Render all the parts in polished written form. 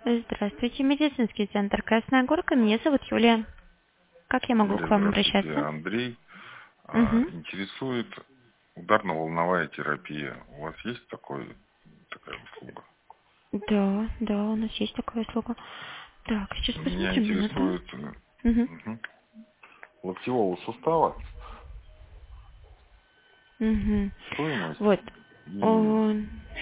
Здравствуйте, медицинский центр Красная Горка. Меня зовут Юлия. Как я могу Юлия, к вам здравствуйте, обращаться? Андрей. Угу. Интересует ударно-волновая терапия. У вас есть такая услуга? Да, у нас есть такая услуга. Так, сейчас Меня посмотрим минуту. интересует Угу. локтевого сустава, Угу. стоимость Вот. и О,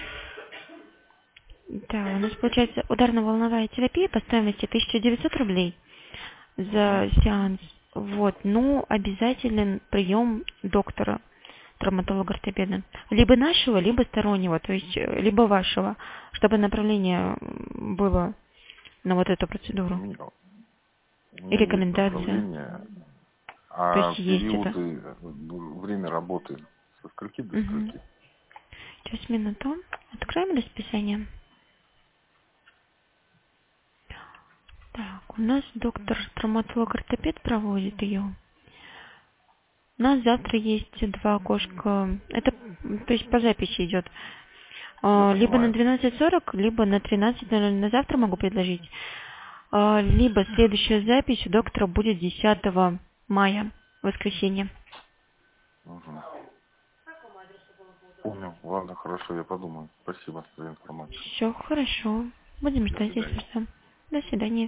да, у нас получается ударно-волновая терапия по стоимости 1900 рублей мгм. за сеанс. Вот, ну, обязателен прием доктора, травматолога-ортопеда. Либо нашего, либо стороннего, то есть либо вашего, чтобы направление было на вот эту у процедуру. меня, у И меня есть рекомендация. направление, То а есть есть это. периоды, время работы со скольки до Угу. скольки? Сейчас, минуту. Откроем расписание. Так, у нас доктор травматолог-ортопед проводит ее. У нас завтра есть два окошка. Это, то есть по записи идет. Я Либо на понимаю. 12:40, либо на 13:00 на завтра могу предложить. Либо следующая запись у доктора будет 10 мая, воскресенье. Мгм. Понял. Ладно, хорошо, я подумаю. Спасибо за информацию. Все хорошо. Будем До ждать, если свидания. что. До свидания.